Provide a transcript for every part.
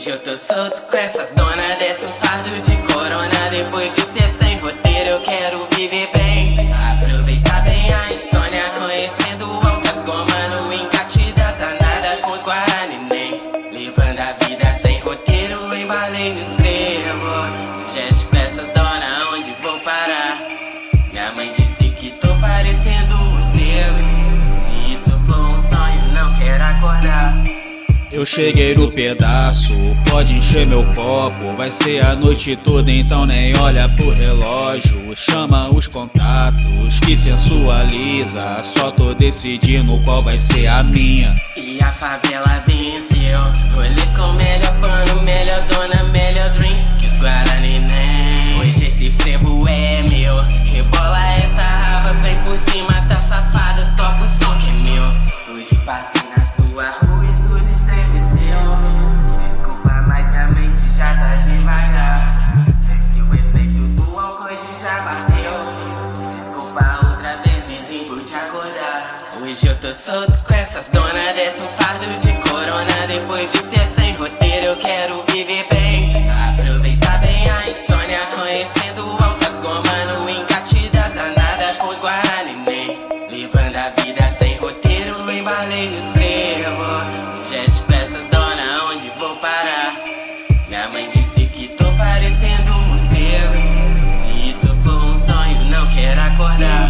Hoje eu tô solto com essas donas, desce um fardo de corona. Depois de ser sem roteiro eu quero viver bem, aproveitar bem a insônia, conhecendo altas gomas no encate das danadas com os Guaraniném. Levando a vida sem roteiro, embalei no escrevo. Um jet com essas donas, onde vou parar? Minha mãe disse que tô parecendo um morcego. Se isso for um sonho, não quero acordar. Eu cheguei no pedaço, pode encher meu copo. Vai ser a noite toda, então nem olha pro relógio. Chama os contatos que sensualiza. Só tô decidindo qual vai ser a minha. E a favela venceu. Rolê com melhor pano, melhor dona, melhor drink que os Guaraniném. Hoje esse frevo é meu. Rebola essa raba, vem por cima, tá safado, topa o som que é meu. Hoje passei na sua rua e tudo estremeceu. Desculpa, mas minha mente já tá devagar. É que o efeito do álcool hoje já bateu. Desculpa outra vez, vizinho, por te acordar. Hoje eu tô solto com essas donas, desce um fardo de corona. Depois de ser sem roteiro eu quero viver bem, aproveitar bem a insônia, conhecendo altas gomas no encate das danadas com os Guaraniném. Levando a vida sem roteiro, embalei no escrevo. Um jet com essas donas, onde vou parar? Minha mãe disse que tô parecendo um morcego. Se isso for um sonho, não quero acordar.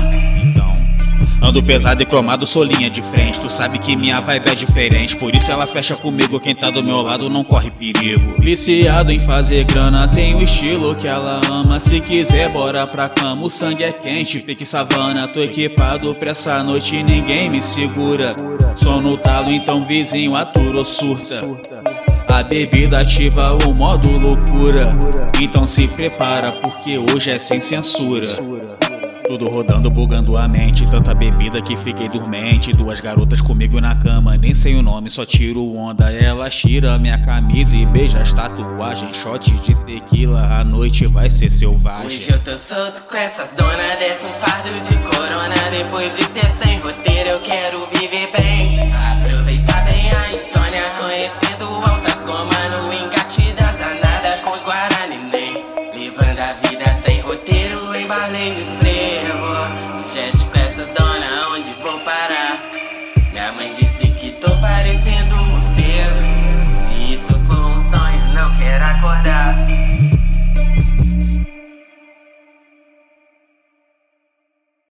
Ando pesado e cromado, sou linha de frente. Tu sabe que minha vibe é diferente, por isso ela fecha comigo. Quem tá do meu lado não corre perigo. Viciado em fazer grana, tem o estilo que ela ama. Se quiser, bora pra cama, o sangue é quente, pique savana. Tô equipado pra essa noite, ninguém me segura. Só no talo, então vizinho atura ou surta. A bebida ativa o modo loucura. Então se prepara, porque hoje é sem censura. Tudo rodando, bugando a mente. Tanta bebida que fiquei dormente. Duas garotas comigo na cama, nem sei o nome, só tiro onda. Ela tira minha camisa e beija as tatuagens. Shot de tequila, a noite vai ser selvagem. Hoje eu tô solto com essas donas, desce um fardo de corona. Depois de ser sem roteiro eu quero viver bem, aproveitar bem a insônia, conhecendo altas gomas no engate das danadas com os Guaraniném. Levando a vida sem roteiro, embalei no